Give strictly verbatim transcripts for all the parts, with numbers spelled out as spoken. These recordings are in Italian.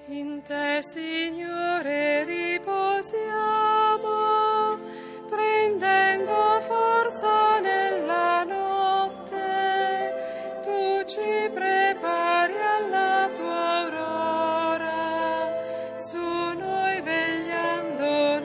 In te, Signore, riposiamo, prendendo forza nella notte. Tu ci prepari alla tua aurora, su noi vegliando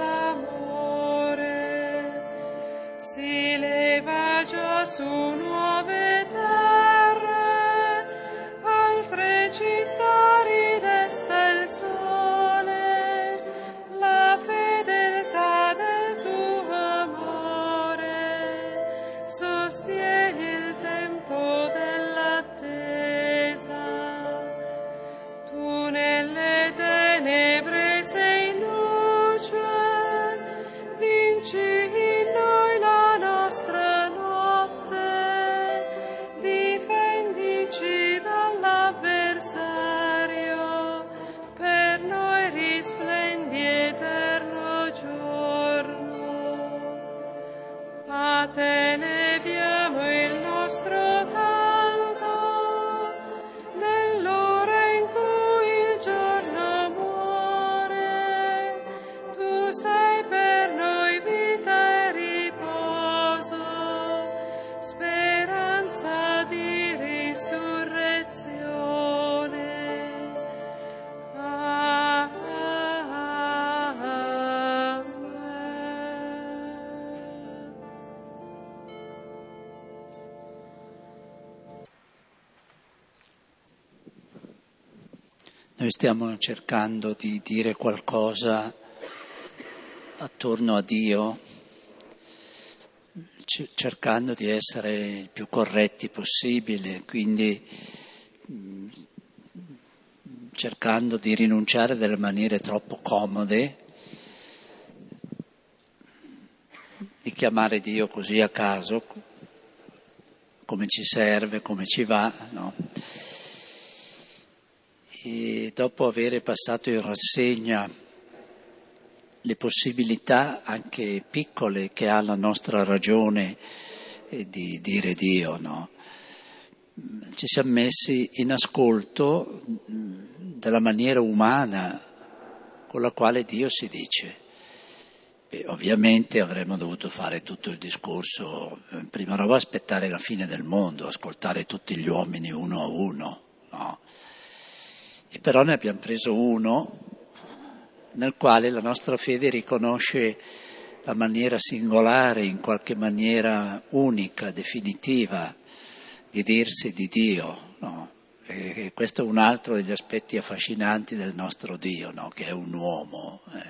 nell'amore. Si leva già su nuove terre, altre città ridesta il sole, la fedeltà del tuo amore sostiene il tempo dell'attesa. Tu nelle tenebre sei luce, vinci in noi la nostra notte, difendici dall'avversario, per noi risplendi eterno giorno. A te leviamo il nostro canto, nell'ora in cui il giorno muore. Tu sei per noi vita e riposo, speranza di risurrezione. Amen. Noi stiamo cercando di dire qualcosa attorno a Dio, c- cercando di essere il più corretti possibile, quindi mh, cercando di rinunciare a delle maniere troppo comode, di chiamare Dio così a caso, come ci serve, come ci va, no? E dopo aver passato in rassegna le possibilità anche piccole che ha la nostra ragione di dire Dio, no? Ci siamo messi in ascolto della maniera umana con la quale Dio si dice. E ovviamente avremmo dovuto fare tutto il discorso, prima roba aspettare la fine del mondo, ascoltare tutti gli uomini uno a uno, no? E però ne abbiamo preso uno nel quale la nostra fede riconosce la maniera singolare, in qualche maniera unica, definitiva, di dirsi di Dio, no? E questo è un altro degli aspetti affascinanti del nostro Dio, no? Che è un uomo. Eh.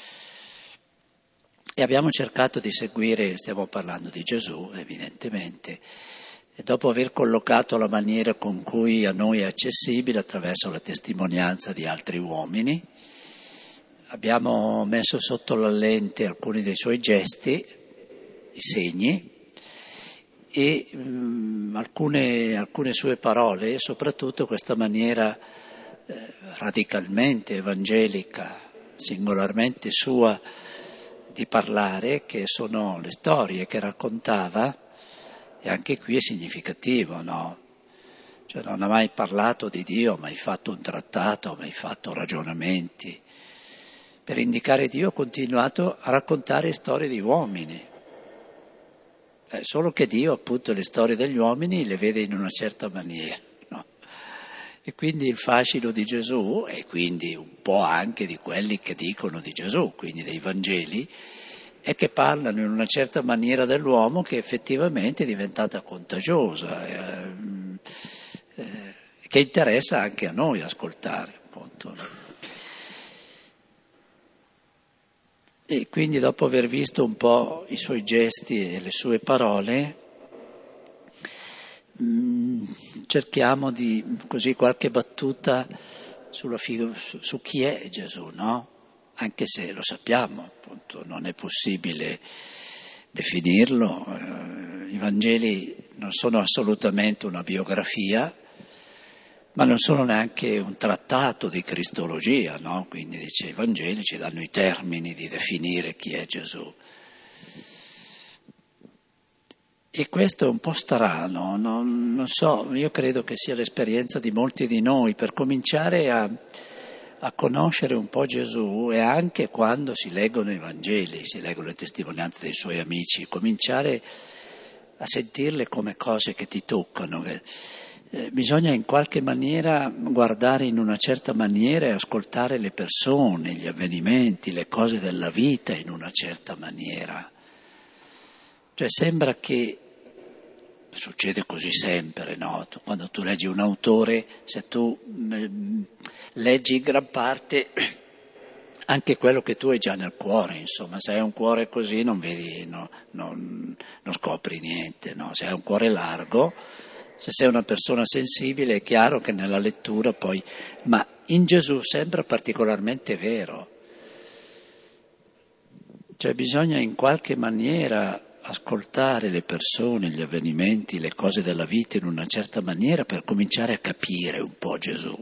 E abbiamo cercato di seguire, stiamo parlando di Gesù evidentemente, e dopo aver collocato la maniera con cui a noi è accessibile attraverso la testimonianza di altri uomini, abbiamo messo sotto la lente alcuni dei suoi gesti, i segni, e mh, alcune, alcune sue parole, e soprattutto questa maniera eh, radicalmente evangelica, singolarmente sua, di parlare, che sono le storie che raccontava. E anche qui è significativo, no? Cioè non ha mai parlato di Dio, mai fatto un trattato, mai fatto ragionamenti. Per indicare Dio ha continuato a raccontare storie di uomini. Eh, solo che Dio appunto le storie degli uomini le vede in una certa maniera, no? E quindi il fascino di Gesù, e quindi un po' anche di quelli che dicono di Gesù, quindi dei Vangeli, è che parlano in una certa maniera dell'uomo che effettivamente è diventata contagiosa, eh, eh, che interessa anche a noi ascoltare, appunto. E quindi dopo aver visto un po' i suoi gesti e le sue parole, mh, cerchiamo di, così, qualche battuta sulla figu- su, su chi è Gesù, no? Anche se lo sappiamo, appunto, non è possibile definirlo. Eh, I Vangeli non sono assolutamente una biografia, ma non sono neanche un trattato di cristologia, no? Quindi dice, i Vangeli ci danno i termini di definire chi è Gesù. E questo è un po' strano, non, non so, io credo che sia l'esperienza di molti di noi, per cominciare a, a conoscere un po' Gesù, e anche quando si leggono i Vangeli, si leggono le testimonianze dei suoi amici, cominciare a sentirle come cose che ti toccano. Eh, bisogna in qualche maniera guardare in una certa maniera e ascoltare le persone, gli avvenimenti, le cose della vita in una certa maniera. Cioè sembra che, succede così sempre, no? Quando tu leggi un autore, se tu mh, leggi in gran parte anche quello che tu hai già nel cuore, insomma, se hai un cuore così non vedi, no, non, non scopri niente, no? Se hai un cuore largo, se sei una persona sensibile, è chiaro che nella lettura poi, ma in Gesù sembra particolarmente vero. Cioè bisogna in qualche maniera ascoltare le persone, gli avvenimenti, le cose della vita in una certa maniera per cominciare a capire un po' Gesù.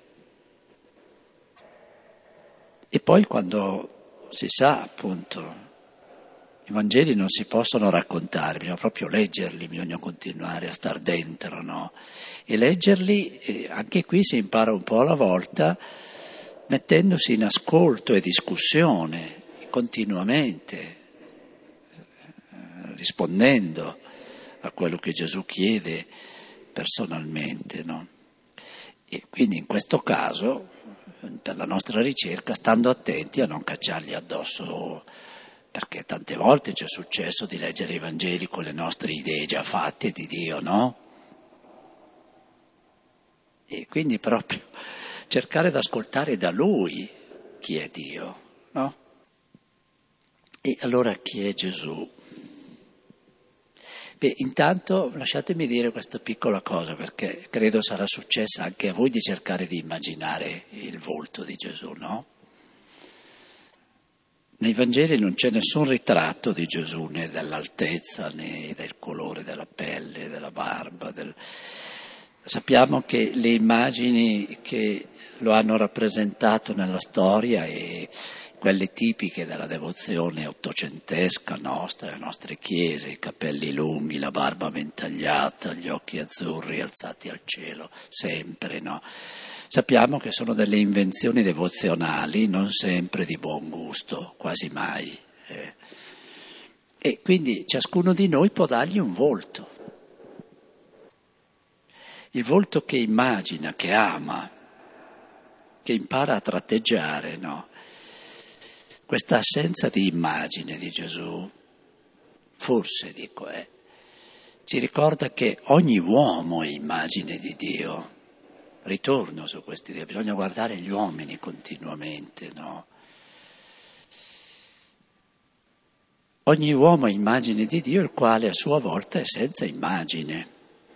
E poi quando si sa, appunto, i Vangeli non si possono raccontare, bisogna proprio leggerli, bisogna continuare a star dentro, no? E leggerli, eh, anche qui si impara un po' alla volta, mettendosi in ascolto e discussione continuamente, eh, rispondendo a quello che Gesù chiede personalmente, no? E quindi in questo caso, per la nostra ricerca, stando attenti a non cacciargli addosso, perché tante volte ci è successo di leggere i Vangeli con le nostre idee già fatte di Dio, no? E quindi proprio cercare di ascoltare da Lui chi è Dio, no? E allora chi è Gesù? Beh, intanto lasciatemi dire questa piccola cosa, perché credo sarà successa anche a voi di cercare di immaginare il volto di Gesù, no? Nei Vangeli non c'è nessun ritratto di Gesù, né dell'altezza, né del colore della pelle, della barba. Del... Sappiamo che le immagini che lo hanno rappresentato nella storia e quelle tipiche della devozione ottocentesca nostra, le nostre chiese, i capelli lunghi, la barba ventagliata, gli occhi azzurri alzati al cielo, sempre, no? Sappiamo che sono delle invenzioni devozionali, non sempre di buon gusto, quasi mai. Eh. E quindi ciascuno di noi può dargli un volto. Il volto che immagina, che ama, che impara a tratteggiare, no? Questa assenza di immagine di Gesù, forse dico, eh, ci ricorda che ogni uomo è immagine di Dio. Ritorno su questa idea, bisogna guardare gli uomini continuamente, no? Ogni uomo è immagine di Dio, il quale a sua volta è senza immagine.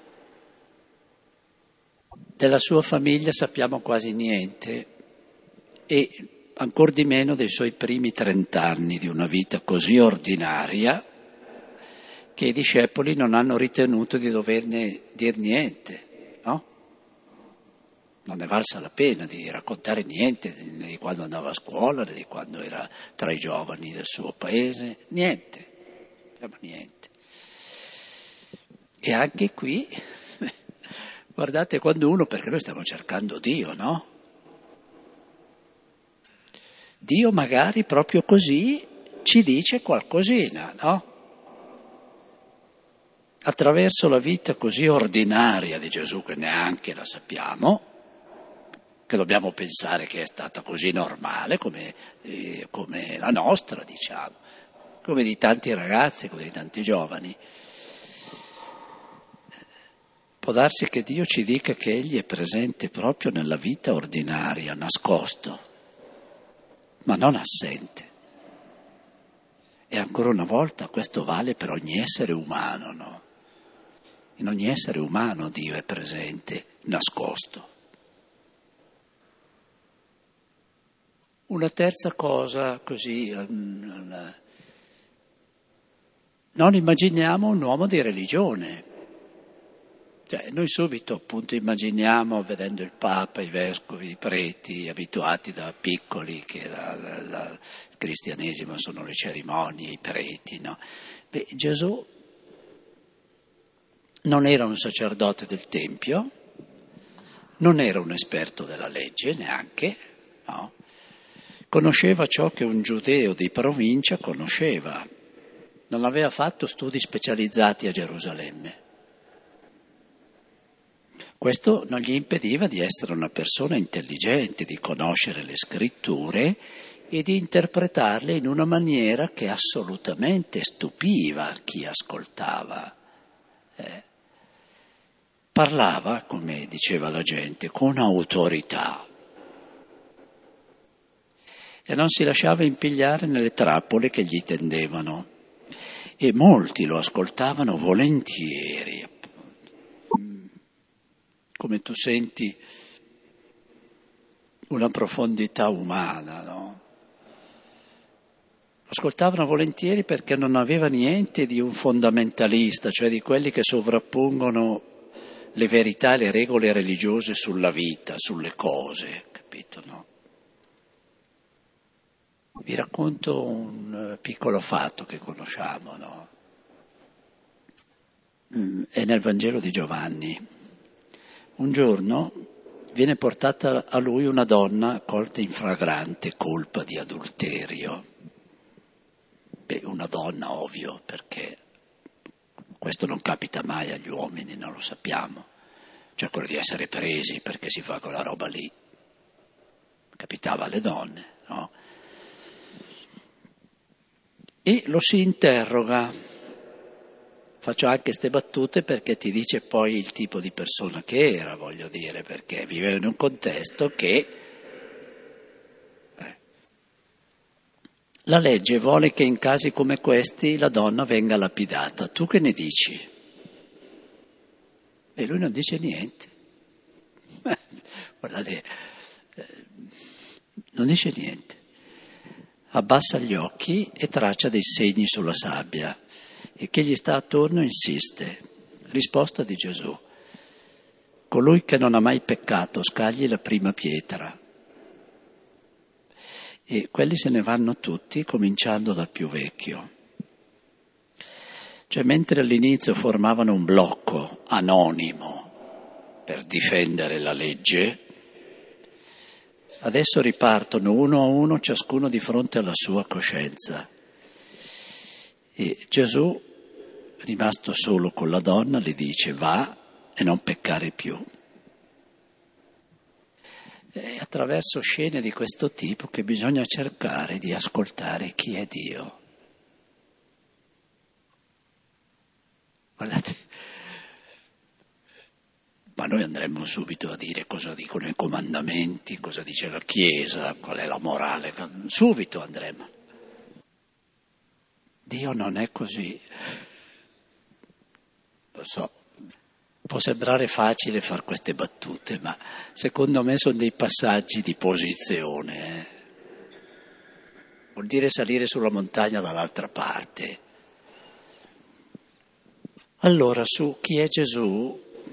Della sua famiglia sappiamo quasi niente e ancor di meno dei suoi primi trent'anni di una vita così ordinaria che i discepoli non hanno ritenuto di doverne dir niente, no? Non ne valsa la pena di raccontare niente, né di quando andava a scuola, né di quando era tra i giovani del suo paese, niente, niente. E anche qui, guardate, quando uno, perché noi stiamo cercando Dio, no? Dio magari proprio così ci dice qualcosina, no? Attraverso la vita così ordinaria di Gesù, che neanche la sappiamo, che dobbiamo pensare che è stata così normale come, eh, come la nostra, diciamo, come di tanti ragazzi, come di tanti giovani. Può darsi che Dio ci dica che Egli è presente proprio nella vita ordinaria, nascosto, ma non assente. E ancora una volta questo vale per ogni essere umano, no? In ogni essere umano Dio è presente, nascosto. Una terza cosa, così, non immaginiamo un uomo di religione. Cioè, noi subito appunto immaginiamo, vedendo il Papa, i vescovi, i preti, abituati da piccoli che la, la, la, il cristianesimo sono le cerimonie, i preti, no? Beh, Gesù non era un sacerdote del Tempio, non era un esperto della legge neanche, no? Conosceva ciò che un giudeo di provincia conosceva. Non aveva fatto studi specializzati a Gerusalemme. Questo non gli impediva di essere una persona intelligente, di conoscere le scritture e di interpretarle in una maniera che assolutamente stupiva chi ascoltava. Eh. Parlava, come diceva la gente, con autorità e non si lasciava impigliare nelle trappole che gli tendevano, e molti lo ascoltavano volentieri. Come tu senti una profondità umana, no? Ascoltavano volentieri perché non aveva niente di un fondamentalista, cioè di quelli che sovrappongono le verità e le regole religiose sulla vita, sulle cose, capito, no? Vi racconto un piccolo fatto che conosciamo, no? È nel Vangelo di Giovanni. Un giorno viene portata a lui una donna colta in flagrante colpa di adulterio. Beh, una donna, ovvio, perché questo non capita mai agli uomini, non lo sappiamo. Cioè quello di essere presi perché si fa quella roba lì. Capitava alle donne, no? E lo si interroga. Faccio anche queste battute perché ti dice poi il tipo di persona che era, voglio dire, perché viveva in un contesto che eh, la legge vuole che in casi come questi la donna venga lapidata. Tu che ne dici? E lui non dice niente. Guardate, eh, non dice niente. Abbassa gli occhi e traccia dei segni sulla sabbia. E chi gli sta attorno insiste. Risposta di Gesù. Colui che non ha mai peccato scagli la prima pietra. E quelli se ne vanno tutti, cominciando dal più vecchio. Cioè, mentre all'inizio formavano un blocco anonimo per difendere la legge, adesso ripartono uno a uno, ciascuno di fronte alla sua coscienza. E Gesù, rimasto solo con la donna, le dice: va e non peccare più. È attraverso scene di questo tipo che bisogna cercare di ascoltare chi è Dio. Guardate, ma noi andremmo subito a dire cosa dicono i comandamenti, cosa dice la Chiesa, qual è la morale, subito andremo. Dio non è così. Lo so, può sembrare facile fare queste battute, ma secondo me sono dei passaggi di posizione. Eh. Vuol dire salire sulla montagna dall'altra parte. Allora, su chi è Gesù,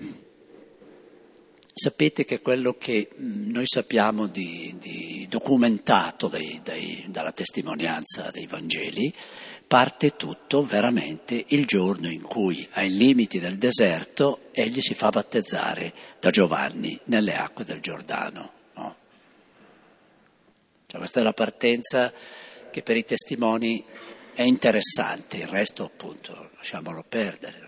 sapete che quello che noi sappiamo di, di documentato dai, dai, dalla testimonianza dei Vangeli, parte tutto veramente il giorno in cui, ai limiti del deserto, egli si fa battezzare da Giovanni nelle acque del Giordano. No? Cioè, questa è la partenza che per i testimoni è interessante, il resto appunto lasciamolo perdere.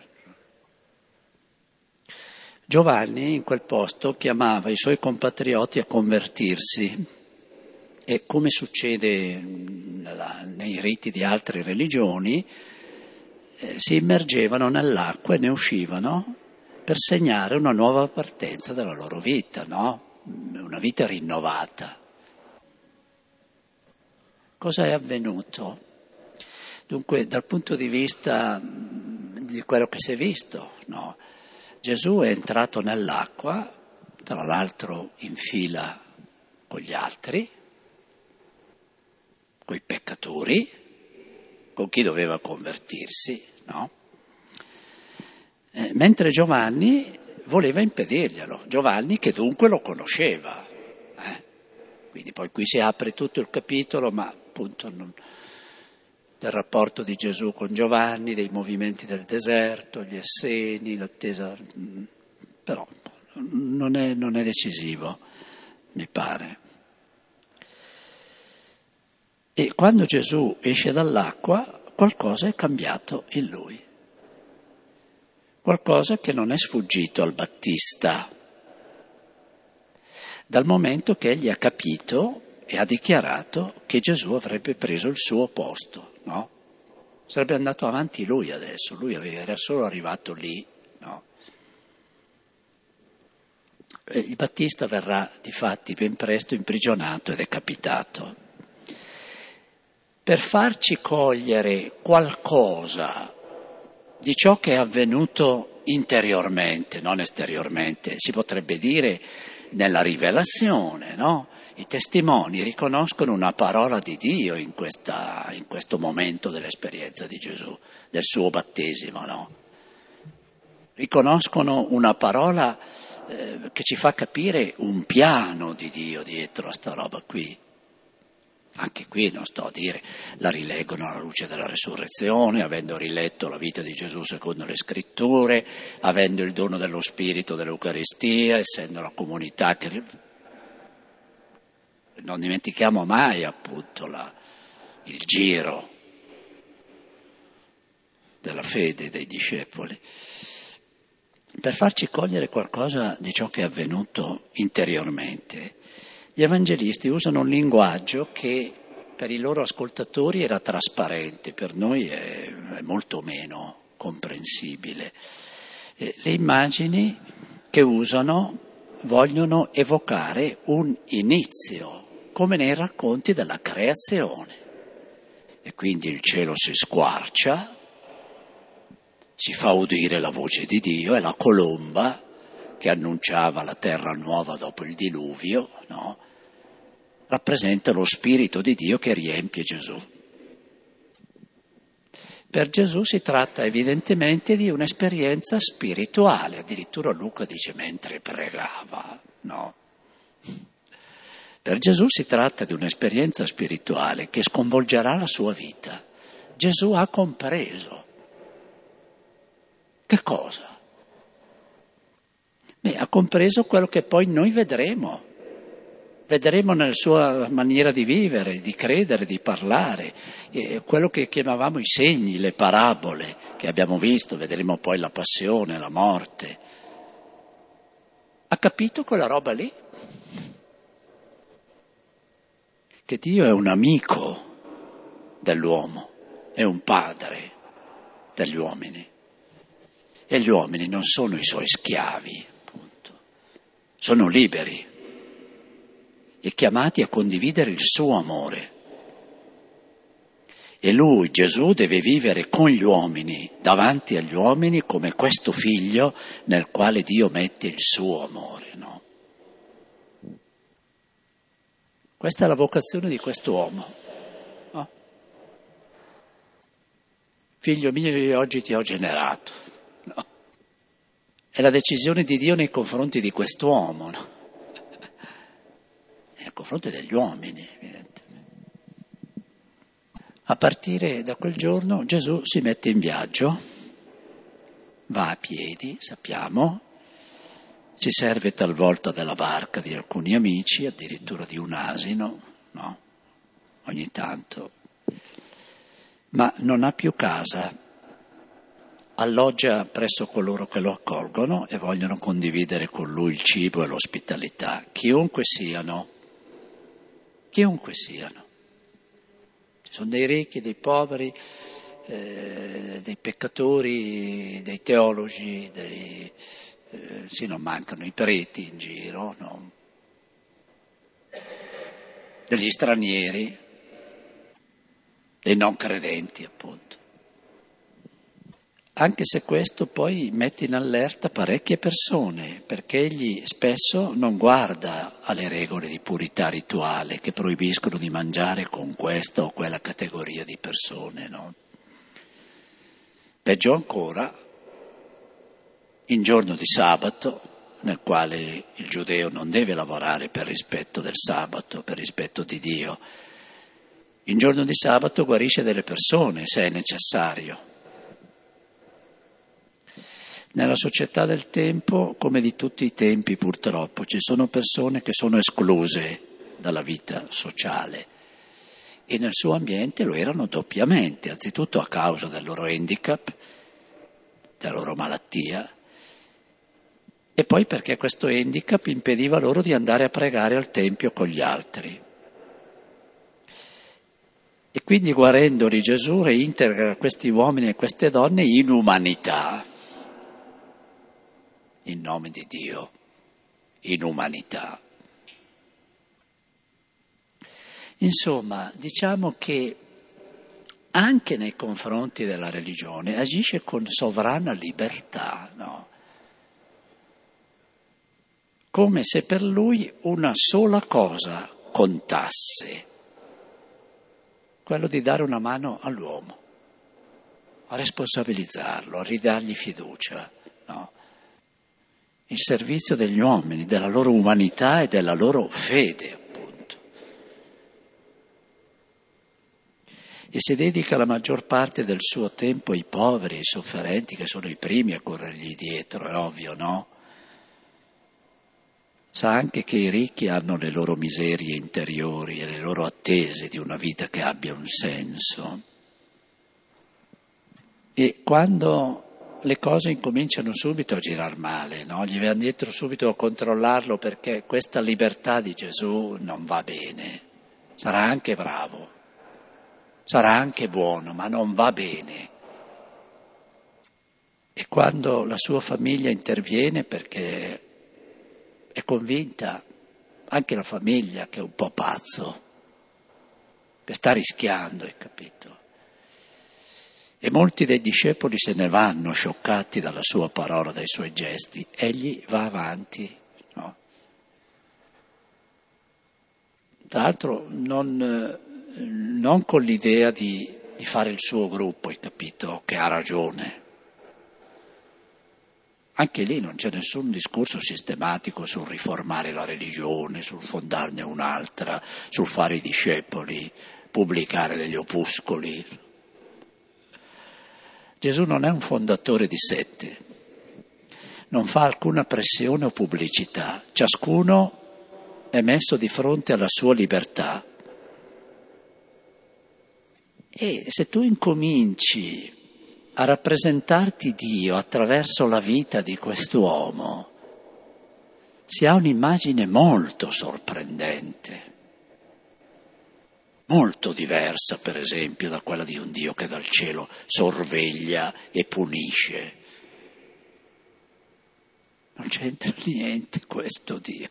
Giovanni in quel posto chiamava i suoi compatrioti a convertirsi. E come succede nei riti di altre religioni, eh, si immergevano nell'acqua e ne uscivano per segnare una nuova partenza della loro vita, no? Una vita rinnovata. Cosa è avvenuto? Dunque, dal punto di vista di quello che si è visto, no? Gesù è entrato nell'acqua, tra l'altro in fila con gli altri, coi peccatori, con chi doveva convertirsi, no? Eh, mentre Giovanni voleva impedirglielo, Giovanni che dunque lo conosceva. Eh? Quindi poi qui si apre tutto il capitolo, ma appunto non, del rapporto di Gesù con Giovanni, dei movimenti del deserto, gli Esseni, l'attesa, però non è, non è decisivo, mi pare. E quando Gesù esce dall'acqua, qualcosa è cambiato in lui. Qualcosa che non è sfuggito al Battista, dal momento che egli ha capito e ha dichiarato che Gesù avrebbe preso il suo posto, no? Sarebbe andato avanti lui adesso, lui era solo arrivato lì, no? Il Battista verrà difatti ben presto imprigionato e decapitato. Per farci cogliere qualcosa di ciò che è avvenuto interiormente, non esteriormente, si potrebbe dire nella rivelazione, no? I testimoni riconoscono una parola di Dio in, questa, in questo momento dell'esperienza di Gesù, del suo battesimo, no? Riconoscono una parola eh, che ci fa capire un piano di Dio dietro a sta roba qui. Anche qui non sto a dire, la rileggono alla luce della resurrezione, avendo riletto la vita di Gesù secondo le scritture, avendo il dono dello Spirito dell'Eucaristia, essendo la comunità che... Non dimentichiamo mai appunto la, il giro della fede dei discepoli, per farci cogliere qualcosa di ciò che è avvenuto interiormente. Gli evangelisti usano un linguaggio che per i loro ascoltatori era trasparente, per noi è, è molto meno comprensibile. Eh, le immagini che usano vogliono evocare un inizio, come nei racconti della creazione. E quindi il cielo si squarcia, si fa udire la voce di Dio e la colomba che annunciava la terra nuova dopo il diluvio, no? Rappresenta lo Spirito di Dio che riempie Gesù. Per Gesù si tratta evidentemente di un'esperienza spirituale, addirittura Luca dice mentre pregava, no? Per Gesù si tratta di un'esperienza spirituale che sconvolgerà la sua vita. Gesù ha compreso. Che cosa? Beh, ha compreso quello che poi noi vedremo. Vedremo nella sua maniera di vivere, di credere, di parlare, eh, quello che chiamavamo i segni, le parabole che abbiamo visto, vedremo poi la passione, la morte. Ha capito quella roba lì? Che Dio è un amico dell'uomo, è un padre degli uomini. E gli uomini non sono i suoi schiavi, appunto, sono liberi e chiamati a condividere il suo amore. E lui, Gesù, deve vivere con gli uomini, davanti agli uomini, come questo figlio nel quale Dio mette il suo amore, no? Questa è la vocazione di quest'uomo. No? Figlio mio, io oggi ti ho generato. No? È la decisione di Dio nei confronti di quest'uomo, no? Nei confronti degli uomini, evidentemente. A partire da quel giorno Gesù si mette in viaggio, va a piedi, sappiamo, si serve talvolta della barca di alcuni amici, addirittura di un asino, no? Ogni tanto. Ma non ha più casa. Alloggia presso coloro che lo accolgono e vogliono condividere con lui il cibo e l'ospitalità, chiunque siano, chiunque siano. Ci sono dei ricchi, dei poveri, eh, dei peccatori, dei teologi, dei... Eh, sì, non mancano i preti in giro, no? Degli stranieri, dei non credenti, appunto. Anche se questo poi mette in allerta parecchie persone, perché egli spesso non guarda alle regole di purità rituale che proibiscono di mangiare con questa o quella categoria di persone, no? Peggio ancora, in giorno di sabato, nel quale il giudeo non deve lavorare per rispetto del sabato, per rispetto di Dio, in giorno di sabato guarisce delle persone se è necessario. Nella società del tempo, come di tutti i tempi purtroppo, ci sono persone che sono escluse dalla vita sociale, e nel suo ambiente lo erano doppiamente, anzitutto a causa del loro handicap, della loro malattia, e poi perché questo handicap impediva loro di andare a pregare al Tempio con gli altri. E quindi guarendoli Gesù reintegra questi uomini e queste donne in umanità, in nome di Dio, in umanità. Insomma, diciamo che anche nei confronti della religione agisce con sovrana libertà, no? Come se per lui una sola cosa contasse, quello di dare una mano all'uomo, a responsabilizzarlo, a ridargli fiducia, no? Il servizio degli uomini, della loro umanità e della loro fede, appunto. E si dedica la maggior parte del suo tempo ai poveri, ai sofferenti, che sono i primi a corrergli dietro, è ovvio, no? Sa anche che i ricchi hanno le loro miserie interiori e le loro attese di una vita che abbia un senso. E quando le cose incominciano subito a girar male, no? Gli vanno dietro subito a controllarlo perché questa libertà di Gesù non va bene. Sarà anche bravo, sarà anche buono, ma non va bene. E quando la sua famiglia interviene perché è convinta, anche la famiglia, che è un po' pazzo, che sta rischiando, hai capito? E molti dei discepoli se ne vanno scioccati dalla sua parola, dai suoi gesti. Egli va avanti, no? Tra l'altro non, non con l'idea di, di fare il suo gruppo, hai capito? Che ha ragione. Anche lì non c'è nessun discorso sistematico sul riformare la religione, sul fondarne un'altra, sul fare i discepoli, pubblicare degli opuscoli. Gesù non è un fondatore di sette, non fa alcuna pressione o pubblicità, ciascuno è messo di fronte alla sua libertà. E se tu incominci a rappresentarti Dio attraverso la vita di quest'uomo, si ha un'immagine molto sorprendente, molto diversa, per esempio, da quella di un Dio che dal cielo sorveglia e punisce. Non c'entra niente questo Dio.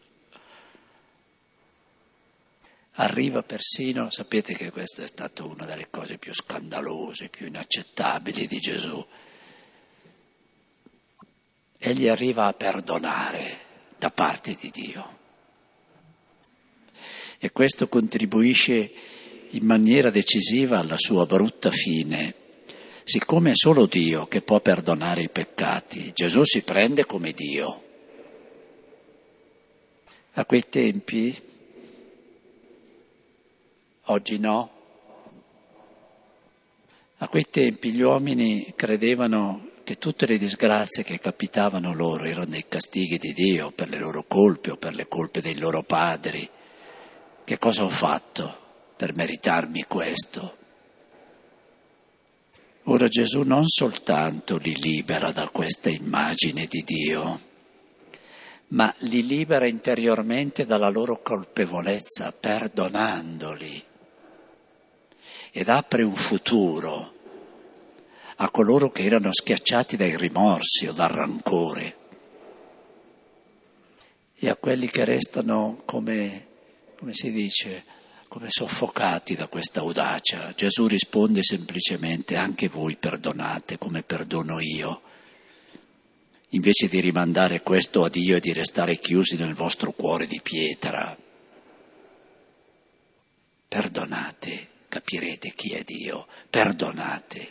Arriva persino, sapete che questa è stata una delle cose più scandalose, più inaccettabili di Gesù. Egli arriva a perdonare da parte di Dio. E questo contribuisce in maniera decisiva alla sua brutta fine. Siccome è solo Dio che può perdonare i peccati, Gesù si prende come Dio. A quei tempi, oggi no, a quei tempi gli uomini credevano che tutte le disgrazie che capitavano loro erano dei castighi di Dio per le loro colpe o per le colpe dei loro padri. Che cosa ho fatto per meritarmi questo? Ora Gesù non soltanto li libera da questa immagine di Dio, ma li libera interiormente dalla loro colpevolezza, perdonandoli, ed apre un futuro a coloro che erano schiacciati dai rimorsi o dal rancore e a quelli che restano come, come si dice, come soffocati da questa audacia. Gesù risponde semplicemente: anche voi perdonate come perdono io, invece di rimandare questo a Dio e di restare chiusi nel vostro cuore di pietra. Perdonate, capirete chi è Dio, perdonate.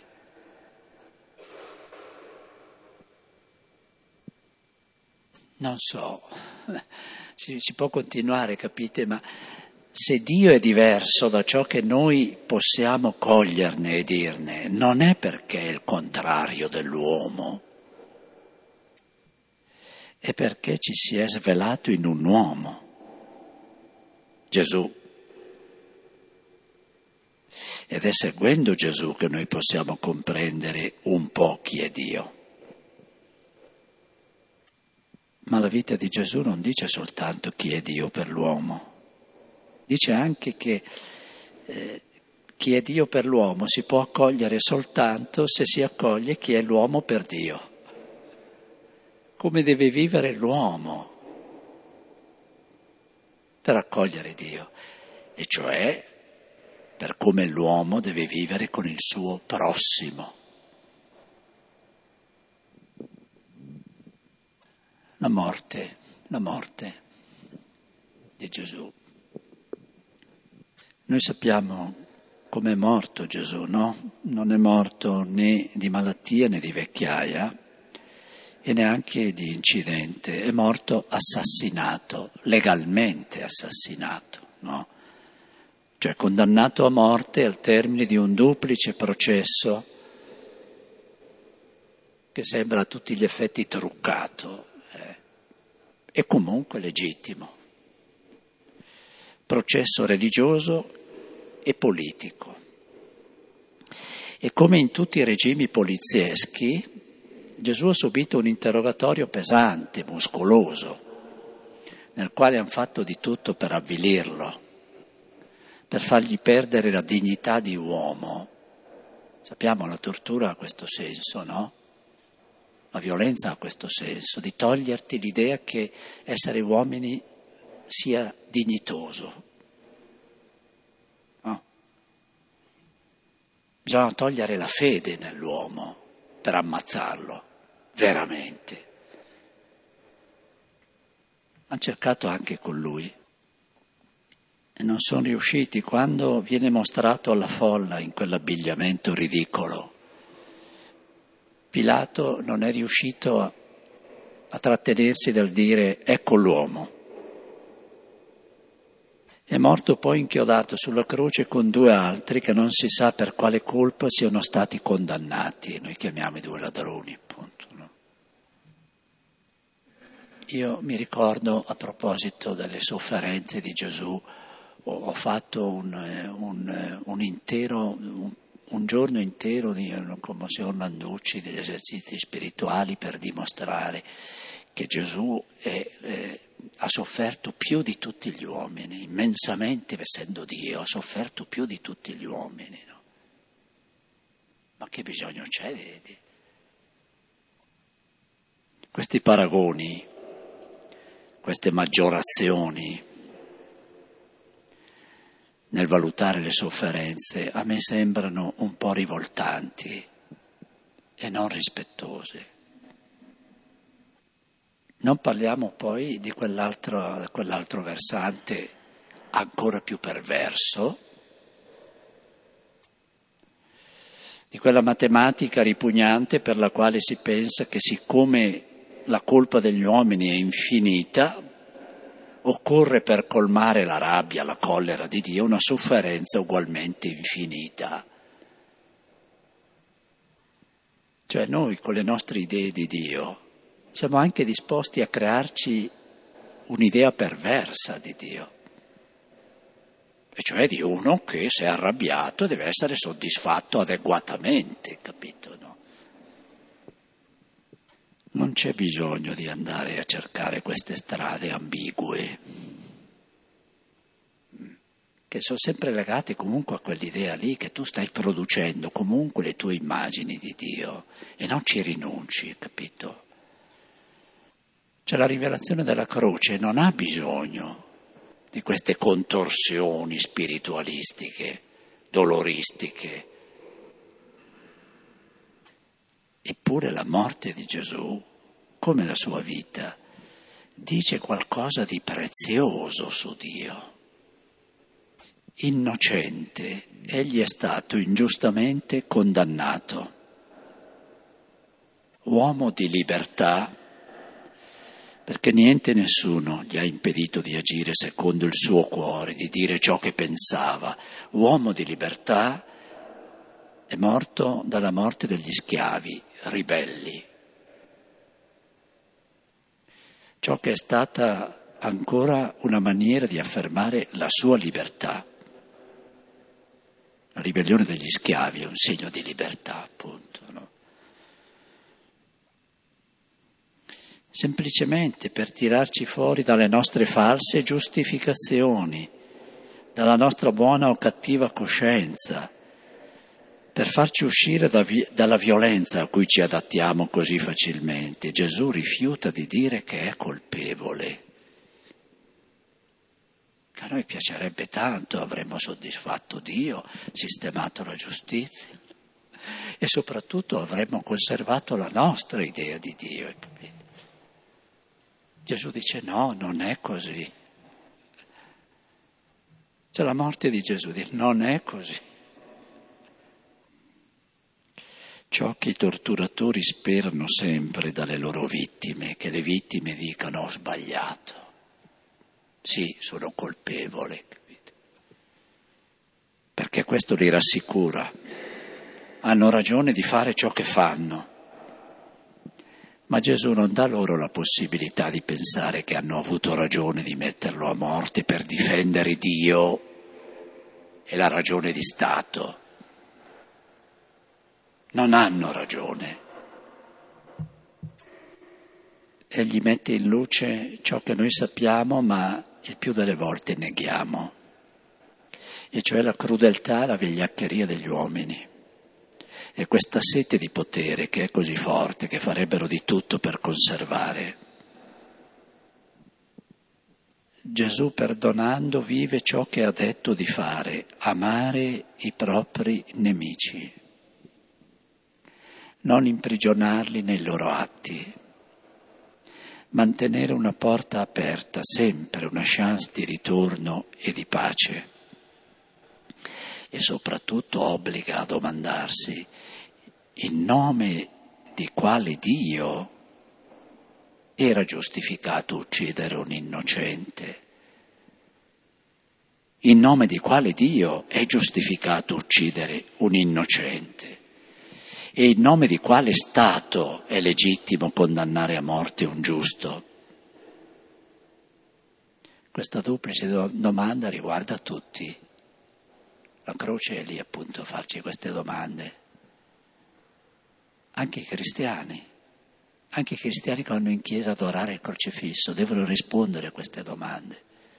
Non so, si, si può continuare, capite, ma se Dio è diverso da ciò che noi possiamo coglierne e dirne, non è perché è il contrario dell'uomo, è perché ci si è svelato in un uomo, Gesù. Ed è seguendo Gesù che noi possiamo comprendere un po' chi è Dio. Ma la vita di Gesù non dice soltanto chi è Dio per l'uomo, dice anche che eh, chi è Dio per l'uomo si può accogliere soltanto se si accoglie chi è l'uomo per Dio. Come deve vivere l'uomo per accogliere Dio, e cioè per come l'uomo deve vivere con il suo prossimo. La morte, la morte di Gesù. Noi sappiamo come è morto Gesù, no? Non è morto né di malattia né di vecchiaia e neanche di incidente, è morto assassinato, legalmente assassinato, no? Cioè condannato a morte al termine di un duplice processo che sembra a tutti gli effetti truccato eh, e comunque legittimo. Processo religioso e politico. E come in tutti i regimi polizieschi, Gesù ha subito un interrogatorio pesante, muscoloso, nel quale hanno fatto di tutto per avvilirlo, per fargli perdere la dignità di uomo. Sappiamo, la tortura ha questo senso, no? La violenza ha questo senso, di toglierti l'idea che essere uomini sia dignitoso. No? Bisogna togliere la fede nell'uomo per ammazzarlo, veramente. Hanno cercato anche con lui e non sono riusciti. Quando viene mostrato alla folla in quell'abbigliamento ridicolo, Pilato non è riuscito a, a trattenersi dal dire ecco l'uomo. È morto poi inchiodato sulla croce con due altri che non si sa per quale colpa siano stati condannati. Noi chiamiamo i due ladroni, appunto. No? Io mi ricordo, a proposito delle sofferenze di Gesù, ho fatto un, un, un intero, un, un giorno intero di, con Monsignor Landucci, degli esercizi spirituali per dimostrare che Gesù è, eh, ha sofferto più di tutti gli uomini, immensamente, essendo Dio, ha sofferto più di tutti gli uomini. No? Ma che bisogno c'è di, di questi paragoni, queste maggiorazioni nel valutare le sofferenze? A me sembrano un po' rivoltanti e non rispettose. Non parliamo poi di quell'altro, quell'altro versante ancora più perverso, di quella matematica ripugnante per la quale si pensa che siccome la colpa degli uomini è infinita, occorre per colmare la rabbia, la collera di Dio, una sofferenza ugualmente infinita. Cioè noi con le nostre idee di Dio siamo anche disposti a crearci un'idea perversa di Dio, e cioè di uno che se è arrabbiato deve essere soddisfatto adeguatamente, capito? No? Non c'è bisogno di andare a cercare queste strade ambigue, che sono sempre legate comunque a quell'idea lì che tu stai producendo comunque le tue immagini di Dio e non ci rinunci, capito? Cioè la rivelazione della croce non ha bisogno di queste contorsioni spiritualistiche, doloristiche. Eppure la morte di Gesù, come la sua vita, dice qualcosa di prezioso su Dio. Innocente, egli è stato ingiustamente condannato. Uomo di libertà, perché niente e nessuno gli ha impedito di agire secondo il suo cuore, di dire ciò che pensava. Uomo di libertà, è morto dalla morte degli schiavi, ribelli. Ciò che è stata ancora una maniera di affermare la sua libertà. La ribellione degli schiavi è un segno di libertà, appunto, no? Semplicemente per tirarci fuori dalle nostre false giustificazioni, dalla nostra buona o cattiva coscienza, per farci uscire da vi- dalla violenza a cui ci adattiamo così facilmente. Gesù rifiuta di dire che è colpevole. Che a noi piacerebbe tanto, avremmo soddisfatto Dio, sistemato la giustizia e soprattutto avremmo conservato la nostra idea di Dio, capite? Gesù dice no, non è così. C'è la morte di Gesù, dice non è così. Ciò che i torturatori sperano sempre dalle loro vittime, che le vittime dicano ho sbagliato, sì, sono colpevole, capite? Perché questo li rassicura, hanno ragione di fare ciò che fanno. Ma Gesù non dà loro la possibilità di pensare che hanno avuto ragione di metterlo a morte per difendere Dio e la ragione di Stato. Non hanno ragione. Egli mette in luce ciò che noi sappiamo, ma il più delle volte neghiamo, e cioè la crudeltà e la vigliaccheria degli uomini. E questa sete di potere che è così forte, che farebbero di tutto per conservare. Gesù, perdonando, vive ciò che ha detto di fare, amare i propri nemici, non imprigionarli nei loro atti, mantenere una porta aperta, sempre una chance di ritorno e di pace. E soprattutto obbliga a domandarsi in nome di quale Dio era giustificato uccidere un innocente? In nome di quale Dio è giustificato uccidere un innocente? E in nome di quale Stato è legittimo condannare a morte un giusto? Questa duplice domanda riguarda tutti. La croce è lì appunto a farci queste domande. Anche i cristiani, anche i cristiani che vanno in chiesa ad adorare il crocifisso devono rispondere a queste domande.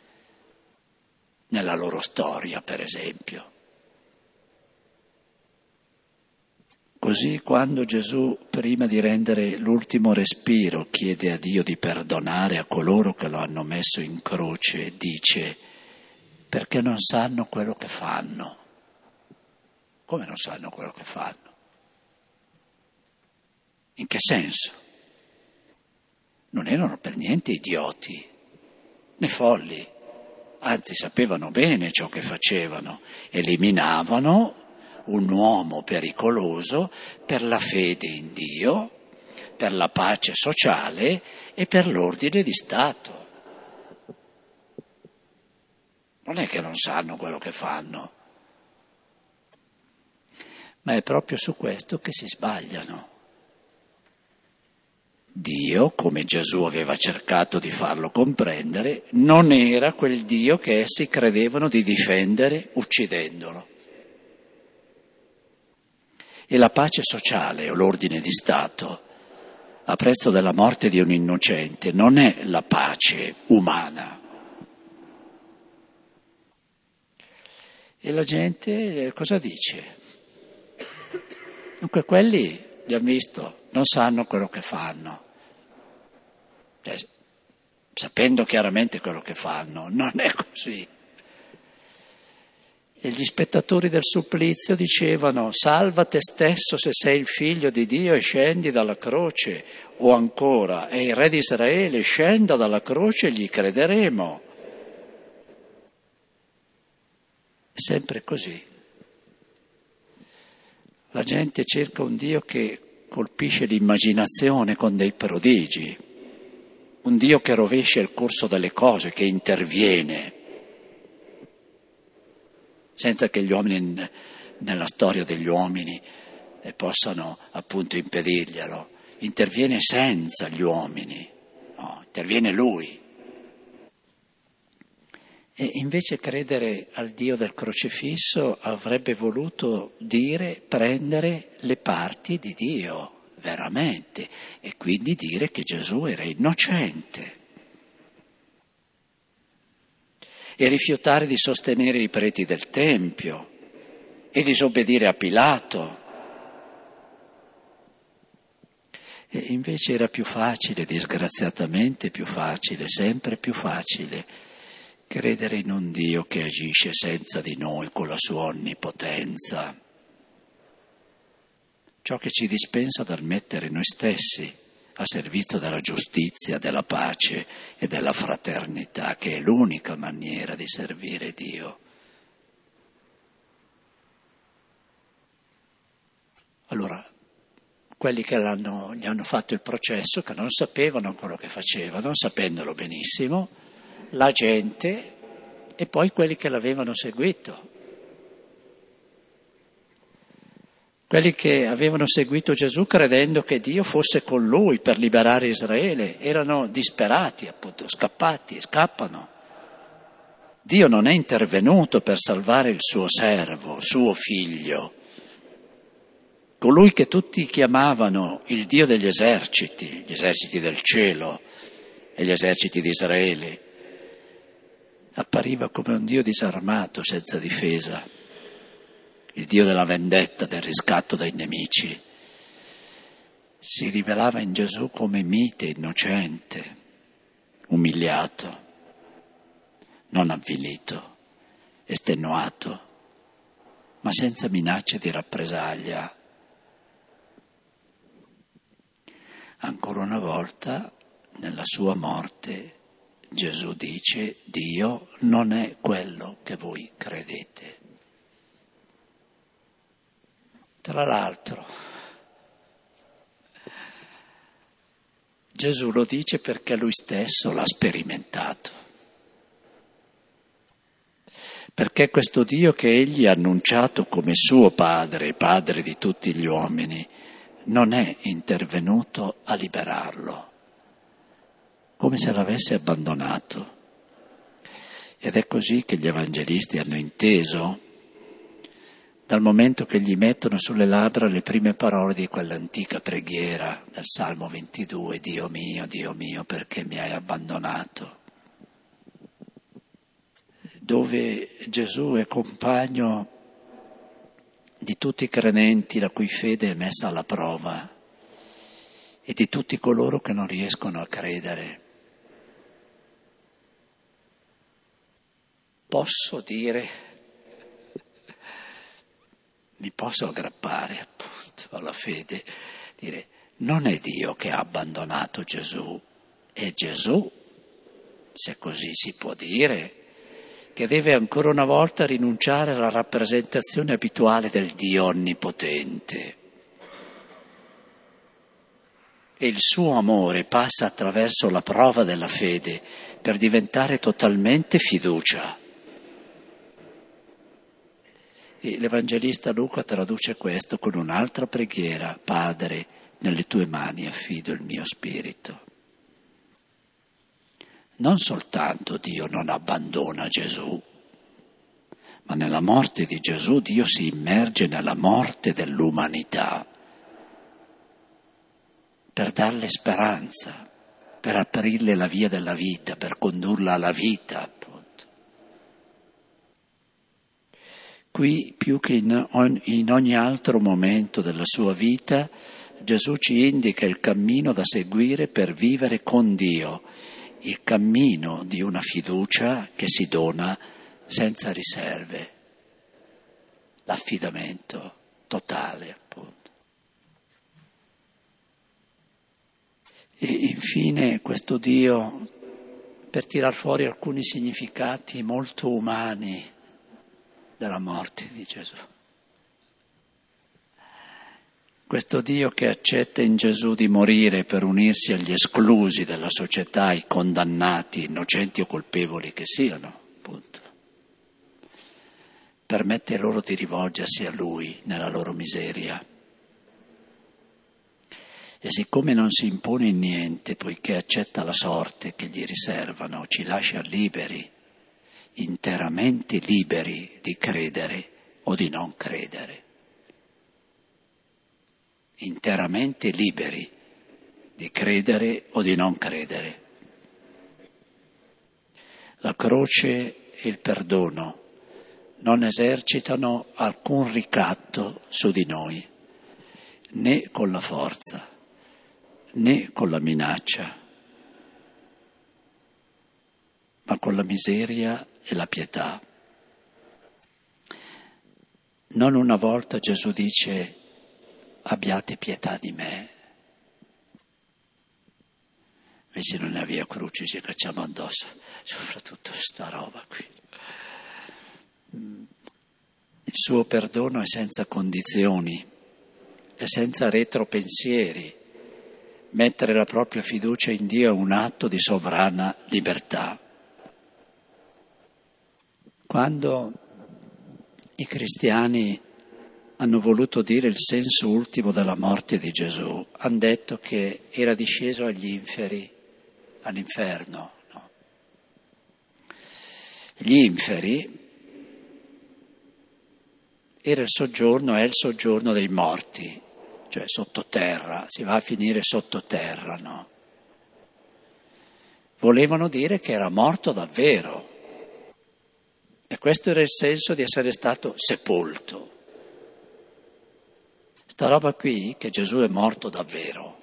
Nella loro storia, per esempio. Così quando Gesù, prima di rendere l'ultimo respiro, chiede a Dio di perdonare a coloro che lo hanno messo in croce, dice perché non sanno quello che fanno. Come non sanno quello che fanno? In che senso? Non erano per niente idioti, né folli, anzi sapevano bene ciò che facevano, eliminavano un uomo pericoloso per la fede in Dio, per la pace sociale e per l'ordine di Stato. Non è che non sanno quello che fanno, ma è proprio su questo che si sbagliano. Dio, come Gesù aveva cercato di farlo comprendere, non era quel Dio che essi credevano di difendere uccidendolo. E la pace sociale o l'ordine di Stato a prezzo della morte di un innocente non è la pace umana. E la gente cosa dice? Dunque quelli, abbiamo visto, non sanno quello che fanno. Cioè, sapendo chiaramente quello che fanno, non è così. E gli spettatori del supplizio dicevano salva te stesso se sei il figlio di Dio e scendi dalla croce, o ancora è il re di Israele, scenda dalla croce e gli crederemo. È sempre così. La gente cerca un Dio che colpisce l'immaginazione con dei prodigi, un Dio che rovescia il corso delle cose, che interviene, senza che gli uomini, nella storia degli uomini, eh, possano appunto impedirglielo. Interviene senza gli uomini, no, interviene Lui. E invece credere al Dio del crocifisso avrebbe voluto dire prendere le parti di Dio, veramente, e quindi dire che Gesù era innocente. E rifiutare di sostenere i preti del Tempio e disobbedire a Pilato. E invece era più facile, disgraziatamente più facile, sempre più facile, credere in un Dio che agisce senza di noi con la sua onnipotenza. Ciò che ci dispensa dal mettere noi stessi a servizio della giustizia, della pace e della fraternità, che è l'unica maniera di servire Dio. Allora, quelli che l'hanno, gli hanno fatto il processo, che non sapevano quello che facevano, sapendolo benissimo, la gente e poi quelli che l'avevano seguito. Quelli che avevano seguito Gesù credendo che Dio fosse con lui per liberare Israele, erano disperati, appunto, scappati, scappano. Dio non è intervenuto per salvare il suo servo, suo figlio, colui che tutti chiamavano il Dio degli eserciti, gli eserciti del cielo e gli eserciti di Israele. Appariva come un Dio disarmato, senza difesa, il Dio della vendetta, del riscatto dai nemici. Si rivelava in Gesù come mite, innocente, umiliato, non avvilito, estenuato, ma senza minacce di rappresaglia. Ancora una volta, nella sua morte, Gesù dice: Dio non è quello che voi credete. Tra l'altro, Gesù lo dice perché lui stesso l'ha sperimentato. Perché questo Dio che egli ha annunciato come suo padre, padre di tutti gli uomini, non è intervenuto a liberarlo, come se l'avesse abbandonato. Ed è così che gli evangelisti hanno inteso, dal momento che gli mettono sulle labbra le prime parole di quell'antica preghiera del Salmo ventidue, Dio mio, Dio mio, perché mi hai abbandonato? Dove Gesù è compagno di tutti i credenti la cui fede è messa alla prova e di tutti coloro che non riescono a credere. Posso dire, mi posso aggrappare appunto alla fede, dire non è Dio che ha abbandonato Gesù, è Gesù, se così si può dire, che deve ancora una volta rinunciare alla rappresentazione abituale del Dio onnipotente. E il suo amore passa attraverso la prova della fede per diventare totalmente fiducia. E l'Evangelista Luca traduce questo con un'altra preghiera: Padre, nelle tue mani affido il mio spirito. Non soltanto Dio non abbandona Gesù, ma nella morte di Gesù Dio si immerge nella morte dell'umanità per darle speranza, per aprirle la via della vita, per condurla alla vita, appunto. Qui, più che in ogni altro momento della sua vita, Gesù ci indica il cammino da seguire per vivere con Dio, il cammino di una fiducia che si dona senza riserve, l'affidamento totale, appunto. E infine questo Dio, per tirar fuori alcuni significati molto umani della morte di Gesù. Questo Dio che accetta in Gesù di morire per unirsi agli esclusi della società, ai condannati, innocenti o colpevoli che siano, appunto. Permette loro di rivolgersi a Lui nella loro miseria. E siccome non si impone in niente, poiché accetta la sorte che gli riservano, ci lascia liberi, interamente liberi di credere o di non credere. Interamente liberi di credere o di non credere. La croce e il perdono non esercitano alcun ricatto su di noi, né con la forza, né con la minaccia, ma con la miseria e la pietà. Non una volta Gesù dice: abbiate pietà di me. Invece non è via cruci, ci cacciamo addosso, soprattutto sta roba qui. Il suo perdono è senza condizioni, è senza retropensieri. Mettere la propria fiducia in Dio è un atto di sovrana libertà. Quando i cristiani hanno voluto dire il senso ultimo della morte di Gesù, hanno detto che era disceso agli inferi, all'inferno. No? Gli inferi era il soggiorno, è il soggiorno dei morti, cioè sottoterra, si va a finire sottoterra, no? Volevano dire che era morto davvero. E questo era il senso di essere stato sepolto. Sta roba qui, che Gesù è morto davvero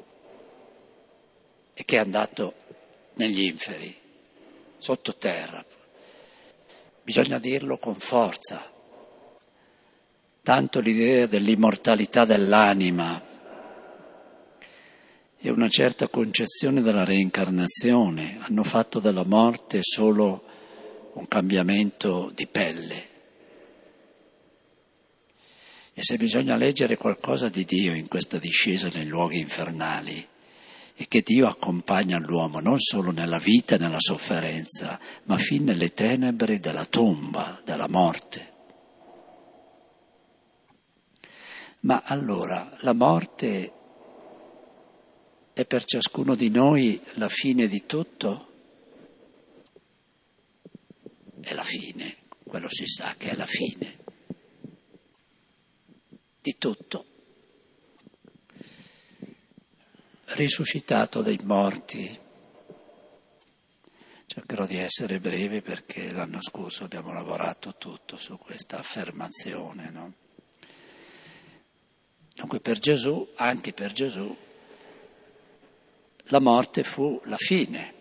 e che è andato negli inferi, sottoterra, bisogna dirlo con forza. Tanto l'idea dell'immortalità dell'anima e una certa concezione della reincarnazione hanno fatto della morte solo un cambiamento di pelle. E se bisogna leggere qualcosa di Dio in questa discesa nei luoghi infernali, è che Dio accompagna l'uomo non solo nella vita e nella sofferenza, ma fin nelle tenebre della tomba, della morte. Ma allora la morte è per ciascuno di noi la fine di tutto? È la fine, quello si sa che è la fine di tutto. Risuscitato dai morti. Cercherò di essere breve perché l'anno scorso abbiamo lavorato tutto su questa affermazione, no? Dunque per Gesù, anche per Gesù, la morte fu la fine.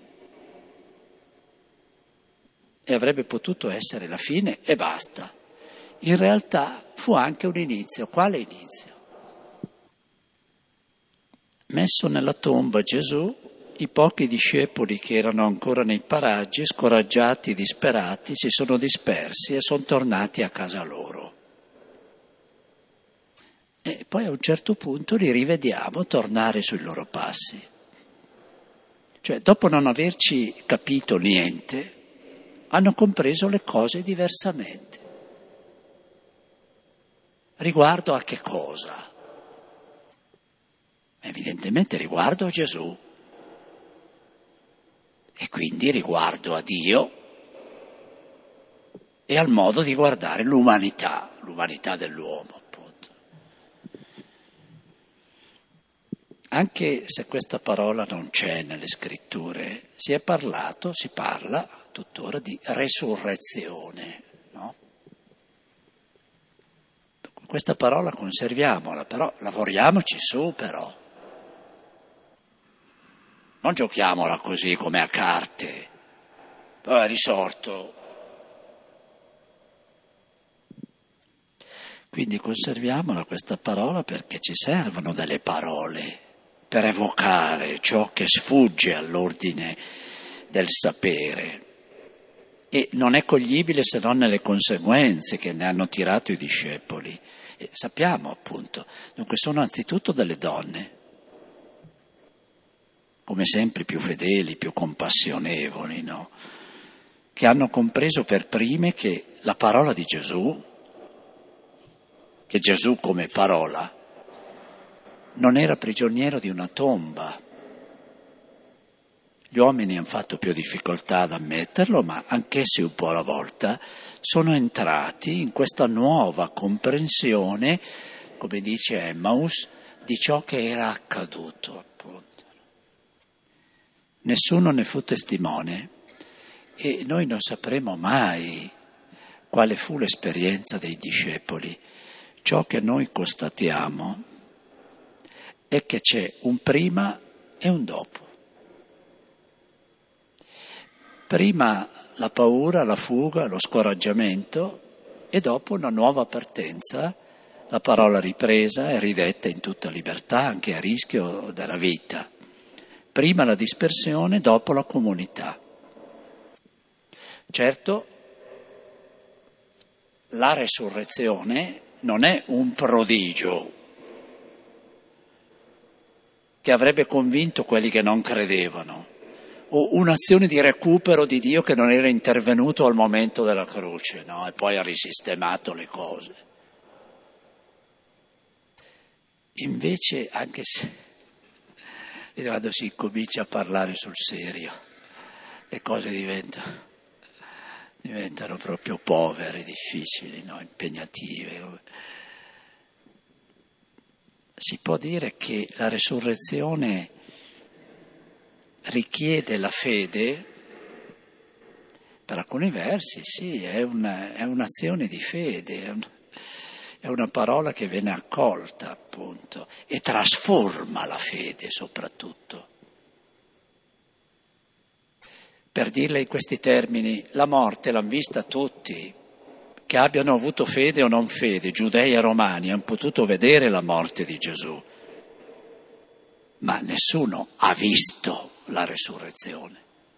E avrebbe potuto essere la fine e basta. In realtà fu anche un inizio. Quale inizio? Messo nella tomba Gesù, i pochi discepoli che erano ancora nei paraggi, scoraggiati, disperati, si sono dispersi e sono tornati a casa loro. E poi a un certo punto li rivediamo tornare sui loro passi. Cioè, dopo non averci capito niente, hanno compreso le cose diversamente. Riguardo a che cosa? Evidentemente riguardo a Gesù e quindi riguardo a Dio e al modo di guardare l'umanità, l'umanità dell'uomo, appunto. Anche se questa parola non c'è nelle scritture, si è parlato, si parla tuttora di resurrezione, no? Questa parola conserviamola, però lavoriamoci su però. Non giochiamola così come a carte. Poi è risorto. Quindi conserviamola questa parola perché ci servono delle parole per evocare ciò che sfugge all'ordine del sapere. E non è coglibile se non nelle conseguenze che ne hanno tirato i discepoli. E sappiamo appunto, dunque sono anzitutto delle donne, come sempre più fedeli, più compassionevoli, no? Che hanno compreso per prime che la parola di Gesù, che Gesù come parola, non era prigioniero di una tomba, Gli uomini hanno fatto più difficoltà ad ammetterlo, ma anch'essi un po' alla volta sono entrati in questa nuova comprensione, come dice Emmaus, di ciò che era accaduto, appunto. Nessuno ne fu testimone e noi non sapremo mai quale fu l'esperienza dei discepoli. Ciò che noi constatiamo è che c'è un prima e un dopo. Prima la paura, la fuga, lo scoraggiamento e dopo una nuova partenza, la parola ripresa e ridetta in tutta libertà, anche a rischio della vita. Prima la dispersione, dopo la comunità. Certo, la resurrezione non è un prodigio che avrebbe convinto quelli che non credevano, o un'azione di recupero di Dio che non era intervenuto al momento della croce, no? E poi ha risistemato le cose. Invece, anche se quando si comincia a parlare sul serio, le cose diventano, diventano proprio povere, difficili, no? Impegnative. Si può dire che la resurrezione richiede la fede, per alcuni versi sì, è, una, è un'azione di fede, è, un, è una parola che viene accolta appunto e trasforma la fede soprattutto. Per dirla in questi termini, la morte l'hanno vista tutti, che abbiano avuto fede o non fede, giudei e romani, hanno potuto vedere la morte di Gesù, ma nessuno ha visto la resurrezione.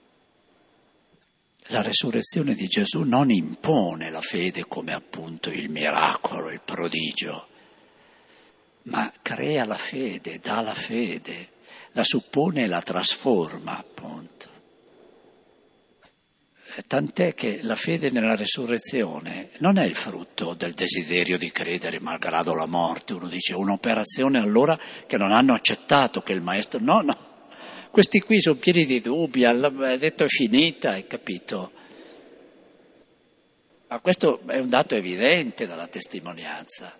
La resurrezione di Gesù non impone la fede come appunto il miracolo, il prodigio, ma crea la fede, dà la fede, la suppone e la trasforma appunto. Tant'è che la fede nella resurrezione non è il frutto del desiderio di credere malgrado la morte. Uno dice un'operazione allora che non hanno accettato che il maestro... No, no, questi qui sono pieni di dubbi, ha detto è finita, hai capito? Ma questo è un dato evidente dalla testimonianza.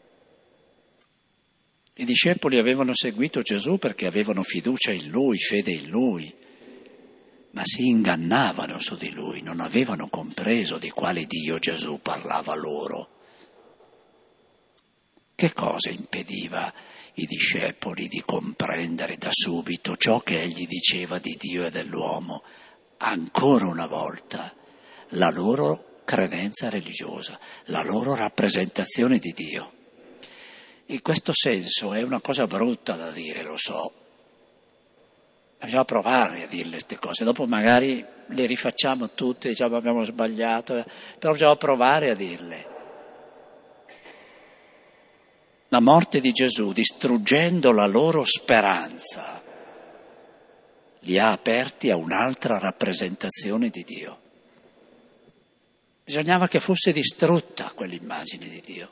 I discepoli avevano seguito Gesù perché avevano fiducia in Lui, fede in Lui. Ma si ingannavano su di Lui, non avevano compreso di quale Dio Gesù parlava loro. Che cosa impediva i discepoli di comprendere da subito ciò che egli diceva di Dio e dell'uomo? Ancora una volta, la loro credenza religiosa, la loro rappresentazione di Dio. In questo senso è una cosa brutta da dire, lo so. Bisogna provare a dirle queste cose, dopo magari le rifacciamo tutte, diciamo abbiamo sbagliato, però bisogna provare a dirle. La morte di Gesù, distruggendo la loro speranza, li ha aperti a un'altra rappresentazione di Dio. Bisognava che fosse distrutta quell'immagine di Dio.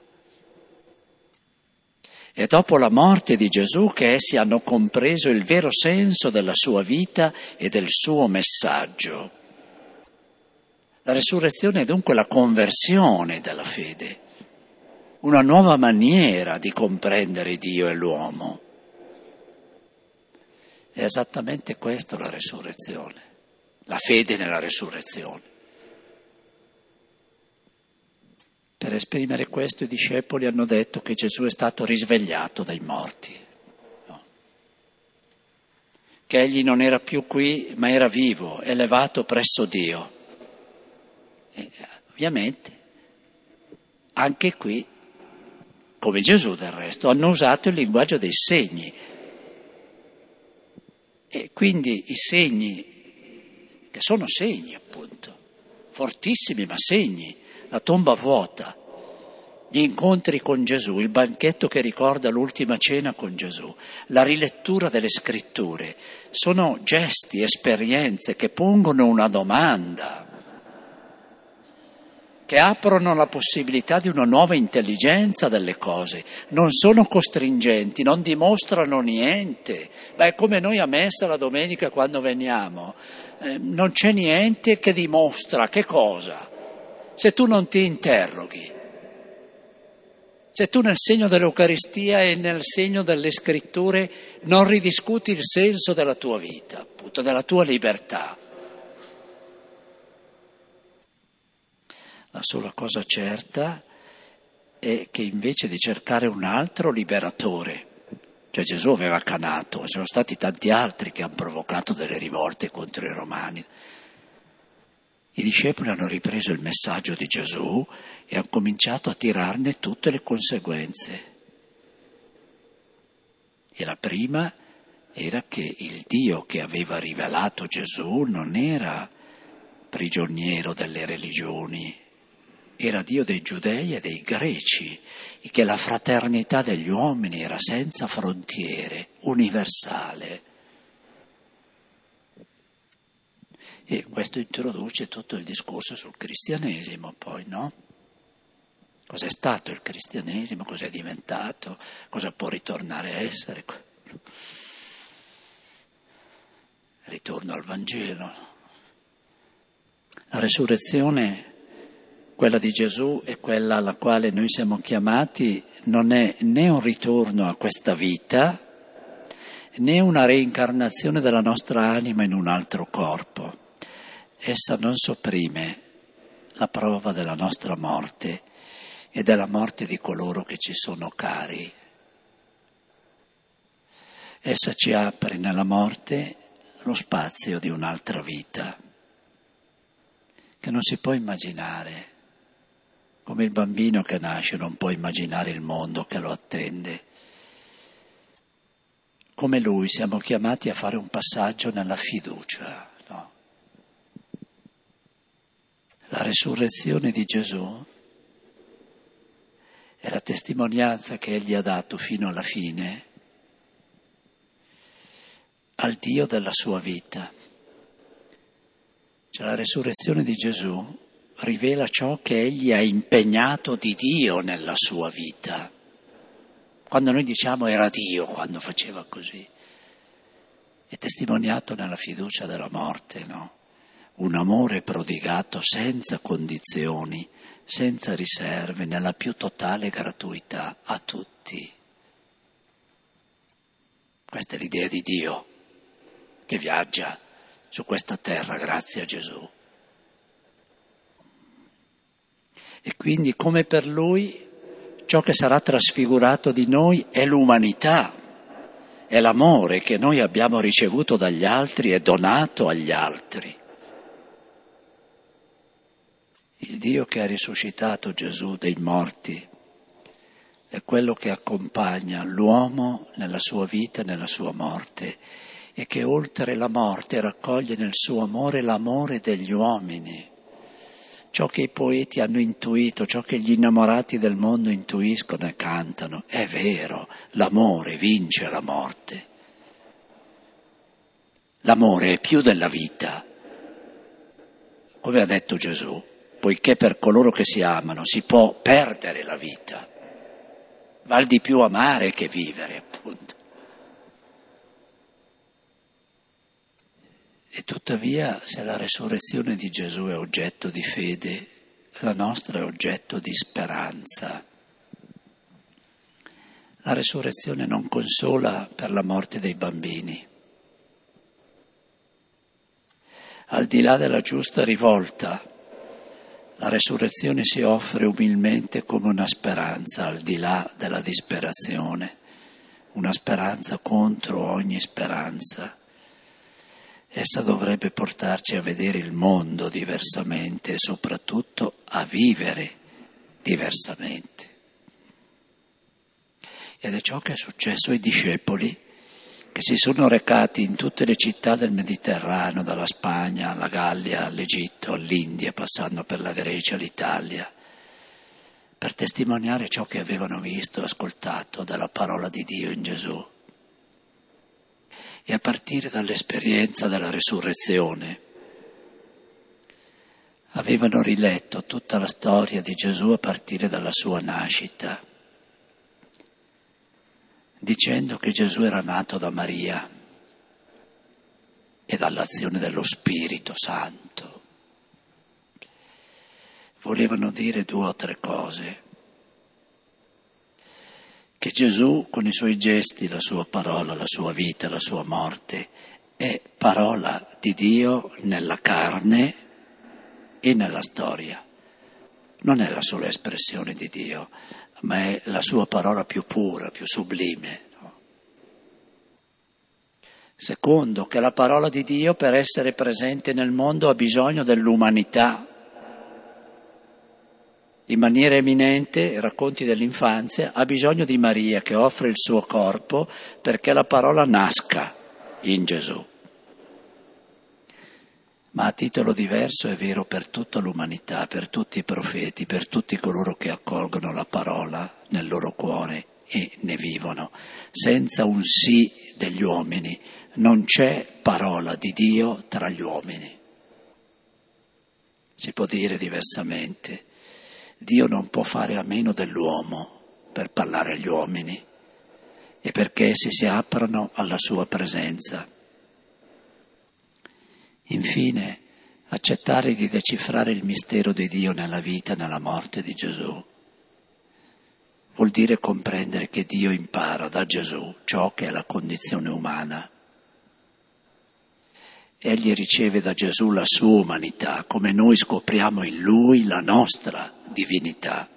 È dopo la morte di Gesù che essi hanno compreso il vero senso della sua vita e del suo messaggio. La resurrezione è dunque la conversione della fede, una nuova maniera di comprendere Dio e l'uomo. È esattamente questo la resurrezione, la fede nella resurrezione. Per esprimere questo i discepoli hanno detto che Gesù è stato risvegliato dai morti, no? Che egli non era più qui ma era vivo, elevato presso Dio. E ovviamente anche qui, come Gesù del resto, hanno usato il linguaggio dei segni. E quindi i segni, che sono segni appunto, fortissimi ma segni, la tomba vuota, gli incontri con Gesù, il banchetto che ricorda l'ultima cena con Gesù, la rilettura delle scritture, sono gesti, esperienze che pongono una domanda. che aprono la possibilità di una nuova intelligenza delle cose, non sono costringenti, non dimostrano niente. Beh, come noi a messa la domenica quando veniamo, eh, non c'è niente che dimostra che cosa, se tu non ti interroghi. Se tu nel segno dell'Eucaristia e nel segno delle scritture non ridiscuti il senso della tua vita, appunto, della tua libertà. La sola cosa certa è che invece di cercare un altro liberatore, cioè Gesù aveva canato, ci sono stati tanti altri che hanno provocato delle rivolte contro i Romani. I discepoli hanno ripreso il messaggio di Gesù e hanno cominciato a tirarne tutte le conseguenze. E la prima era che il Dio che aveva rivelato Gesù non era prigioniero delle religioni, era Dio dei Giudei e dei Greci, e che la fraternità degli uomini era senza frontiere, universale. E questo introduce tutto il discorso sul cristianesimo, poi, no? Cos'è stato il cristianesimo, cos'è diventato, cosa può ritornare a essere. Ritorno al Vangelo. La resurrezione, quella di Gesù e quella alla quale noi siamo chiamati, non è né un ritorno a questa vita, né una reincarnazione della nostra anima in un altro corpo. Essa non sopprime la prova della nostra morte e della morte di coloro che ci sono cari. Essa ci apre nella morte lo spazio di un'altra vita che non si può immaginare, come il bambino che nasce non può immaginare il mondo che lo attende. Come lui siamo chiamati a fare un passaggio nella fiducia. La resurrezione di Gesù è la testimonianza che Egli ha dato fino alla fine al Dio della sua vita. Cioè la resurrezione di Gesù rivela ciò che Egli ha impegnato di Dio nella sua vita. Quando noi diciamo era Dio quando faceva così, è testimoniato nella fiducia della morte, no? Un amore prodigato senza condizioni, senza riserve, nella più totale gratuità a tutti. Questa è l'idea di Dio che viaggia su questa terra grazie a Gesù. E quindi, come per Lui, ciò che sarà trasfigurato di noi è l'umanità, è l'amore che noi abbiamo ricevuto dagli altri e donato agli altri. Il Dio che ha risuscitato Gesù dai morti è quello che accompagna l'uomo nella sua vita e nella sua morte e che oltre la morte raccoglie nel suo amore l'amore degli uomini. Ciò che i poeti hanno intuito, ciò che gli innamorati del mondo intuiscono e cantano, è vero, l'amore vince la morte. L'amore è più della vita, come ha detto Gesù. Poiché per coloro che si amano si può perdere la vita, val di più amare che vivere, appunto. E tuttavia, se la resurrezione di Gesù è oggetto di fede, la nostra è oggetto di speranza. La resurrezione non consola per la morte dei bambini. Al di là della giusta rivolta, la resurrezione si offre umilmente come una speranza al di là della disperazione, una speranza contro ogni speranza. Essa dovrebbe portarci a vedere il mondo diversamente e soprattutto a vivere diversamente. Ed è ciò che è successo ai discepoli che si sono recati in tutte le città del Mediterraneo, dalla Spagna alla Gallia, all'Egitto, all'India, passando per la Grecia, l'Italia, per testimoniare ciò che avevano visto e ascoltato dalla parola di Dio in Gesù. E a partire dall'esperienza della resurrezione avevano riletto tutta la storia di Gesù a partire dalla sua nascita, dicendo che Gesù era nato da Maria e dall'azione dello Spirito Santo. Volevano dire due o tre cose: che Gesù con i suoi gesti, la sua parola, la sua vita, la sua morte è parola di Dio nella carne e nella storia. Non è la sola espressione di Dio, ma è la sua parola più pura, più sublime. No? Secondo, che la parola di Dio per essere presente nel mondo ha bisogno dell'umanità. In maniera eminente, racconti dell'infanzia, ha bisogno di Maria che offre il suo corpo perché la parola nasca in Gesù. Ma a titolo diverso è vero per tutta l'umanità, per tutti i profeti, per tutti coloro che accolgono la parola nel loro cuore e ne vivono. Senza un sì degli uomini non c'è parola di Dio tra gli uomini. Si può dire diversamente: Dio non può fare a meno dell'uomo per parlare agli uomini e perché essi si aprano alla sua presenza. Infine, accettare di decifrare il mistero di Dio nella vita e nella morte di Gesù vuol dire comprendere che Dio impara da Gesù ciò che è la condizione umana. Egli riceve da Gesù la sua umanità, come noi scopriamo in Lui la nostra divinità.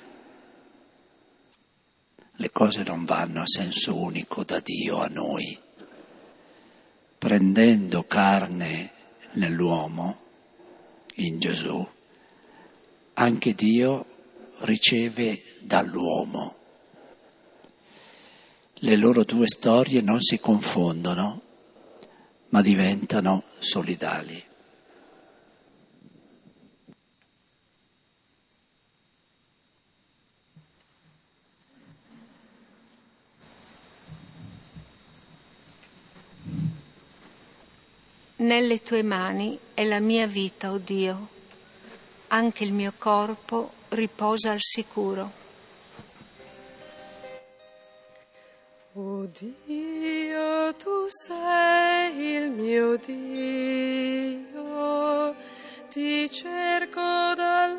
Le cose non vanno a senso unico da Dio a noi. Prendendo carne nell'uomo, in Gesù, anche Dio riceve dall'uomo. Le loro due storie non si confondono, ma diventano solidali. Nelle tue mani è la mia vita, o Dio, anche il mio corpo riposa al sicuro. O Dio, tu sei il mio Dio, ti cerco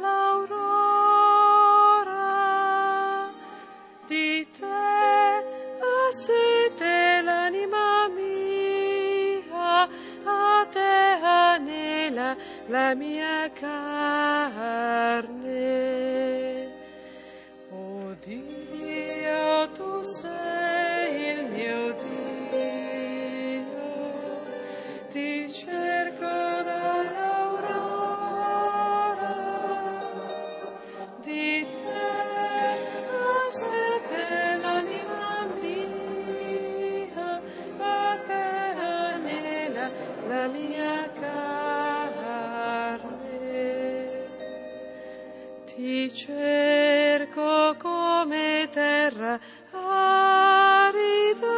dall'aurora, di te ha sete l'anima mia, a te anela la mia carne. O Dio, tu sei il mio Dio, ti cerco dall'aurora, di te ha sete l'anima mia, a te anela la mia carne. Ti cerco come terra arida,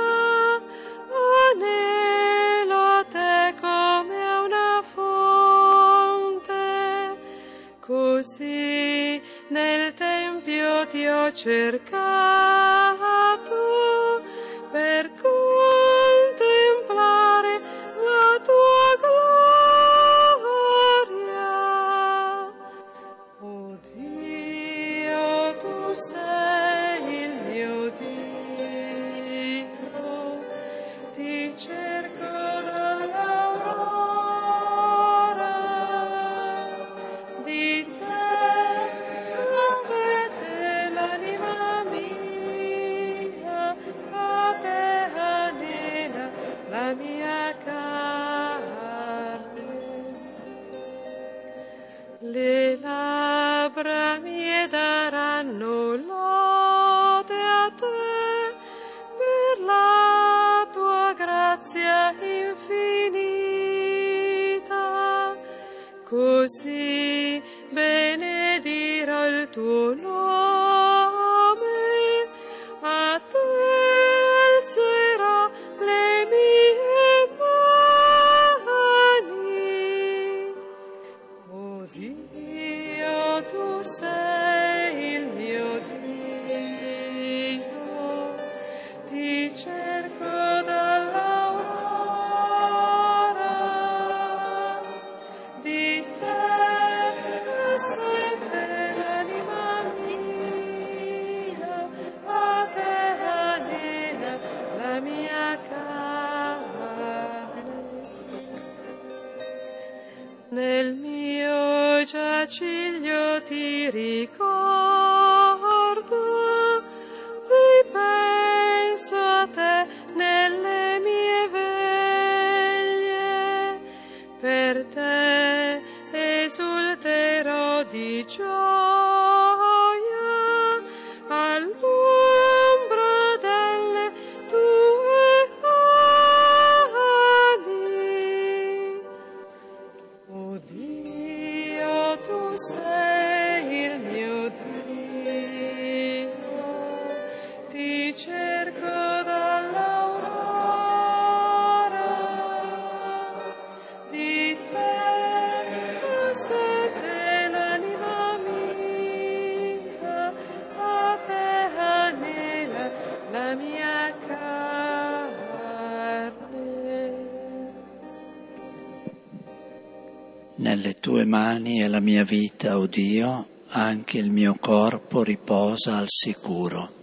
anelo a te come a una fonte, così nel tempio ti ho cercato per contemplare la tua gloria. O Dio, tu sei il mio Dio, ti cerco dall'aurora, di te ha sete l'anima mia, a te anela la mia carne. Le labbra mie daranno lode a te per la tua grazia infinita, così benedirò il tuo nome, a te alzerò le mie mani. O Dio, cerco dall'aurora, di te ha sete l'anima mia, a te anela la mia carne. Nelle tue mani è la mia vita, o Dio, anche il mio corpo riposa al sicuro.